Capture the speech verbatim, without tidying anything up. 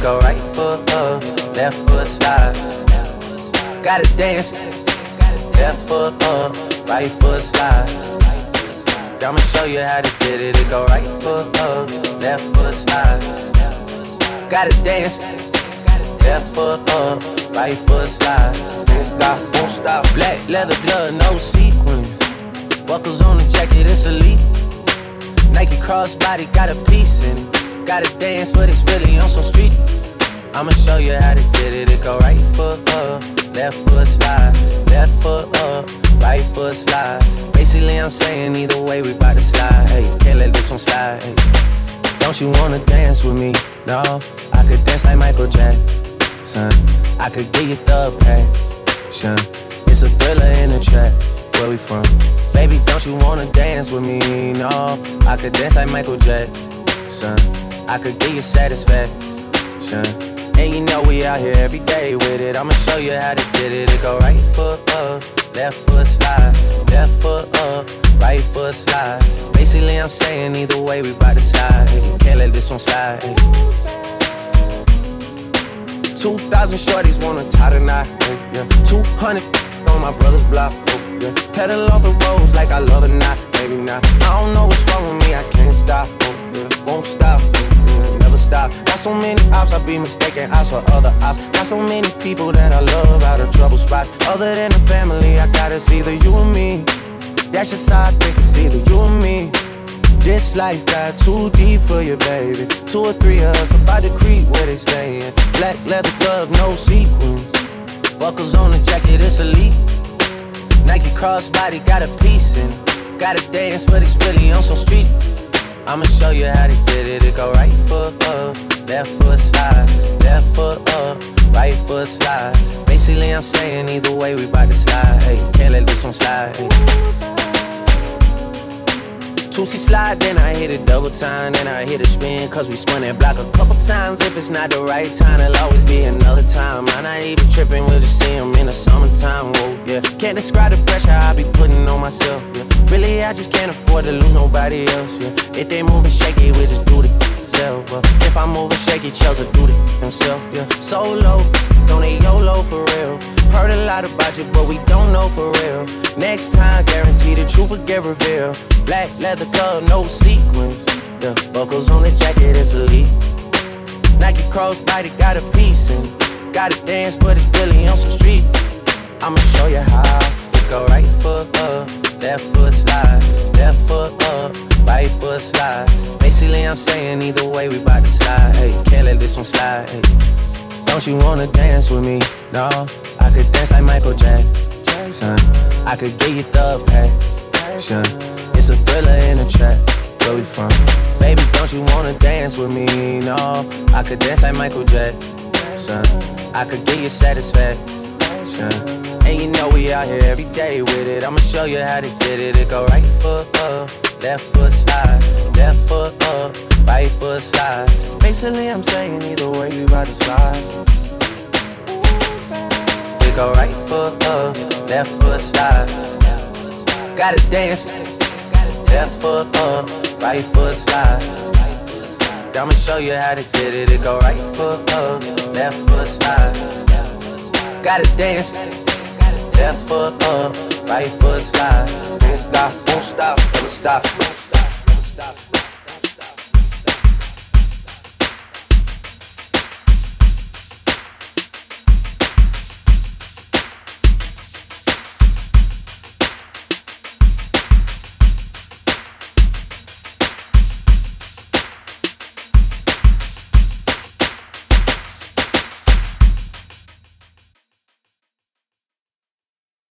go right foot up, left foot slide. Gotta dance, left foot up, right foot slide. I'ma show you how to get it. It go right foot up, left foot slide. Gotta dance, left foot up, right foot slide. Can't stop, won't stop. Black leather glove, no sequin. Buckles on the jacket, it's elite. Nike crossbody, got a piece in it. Gotta dance, but it's really on some street. I'ma show you how to get it. It go right foot up, left foot slide. Left foot up, right foot slide. Basically I'm saying either way we bout to slide. Hey, can't let this one slide. Hey. Don't you wanna dance with me? No, I could dance like Michael Jackson. I could give you the passion. It's a thriller in the track. Where we from? Baby, don't you wanna dance with me? No, I could dance like Michael Jackson. I could give you satisfaction. And you know we out here every day with it. I'ma show you how to get it. It go right foot up, left foot slide. Left foot up, right foot slide. Basically I'm saying either way we bout to slide. Hey, can't let this one slide. Hey. Two thousand shorties wanna tie the knot. Hey, yeah. Two hundred on my brother's block. Oh, yeah. Pedal off the roads like I love it, not, maybe not. I don't know what's wrong with me, I can't stop. Oh, yeah. Won't stop. Never stop. Got so many ops, I be mistaken ops for other ops. Got so many people that I love out of trouble spots. Other than the family, I got it's either you or me. That's just how I think it's either you or me. This life got too deep for you, baby. Two or three of us about to creep where they stayin'. Black leather glove, no sequins. Buckles on the jacket, it's elite. Nike crossbody, got a piece in it. Gotta dance, but it's really on some street. I'ma show you how to get it. It go right foot up, left foot slide. Left foot up, right foot slide. Basically I'm saying either way we bout to slide. Hey, can't let this one slide. Hey. two C slide, then I hit it double time. Then I hit a spin, cause we spun that block a couple times. If it's not the right time, there'll always be another time. I'm not even tripping, we'll just see them in the summertime. Whoa, yeah. Can't describe the pressure I be putting on myself, yeah. Really, I just can't afford to lose nobody else, yeah. If they moving shaky, we just do the themselves. But if I'm moving shaky, Chelsea do the himself, yeah. Solo, don't they YOLO for real. Heard a lot about you, but we don't know for real. Next time, guarantee the truth will get revealed. Black leather glove, no sequins. Yeah, buckles on the jacket, it's elite. Nike crossbody, got a piece in it. Gotta dance, but it's really on some street. I'ma show you how. It go right foot up, left foot slide. Left foot up, right foot slide. Basically I'm saying either way we bout to slide. Hey, can't let this one slide. Hey. Don't you wanna dance with me? No, I could dance like Michael Jackson. I could give you the passion. It's a thriller in the track. Where we from? Baby, don't you wanna dance with me? No, I could dance like Michael Jackson. I could give you satisfaction. And you know we out here every day with it. I'ma show you how to get it. It go right foot up, left foot slide. Left foot up, right foot slide. Basically I'm saying either way we bout to slide. It go right foot up, left foot slide. Gotta dance, left foot up, right foot slide. I'ma show you how to get it. It go right foot up, left foot slide. Gotta dance, left foot up, right foot slide. Can't stop, won't stop, never stop, won't stop, never stop.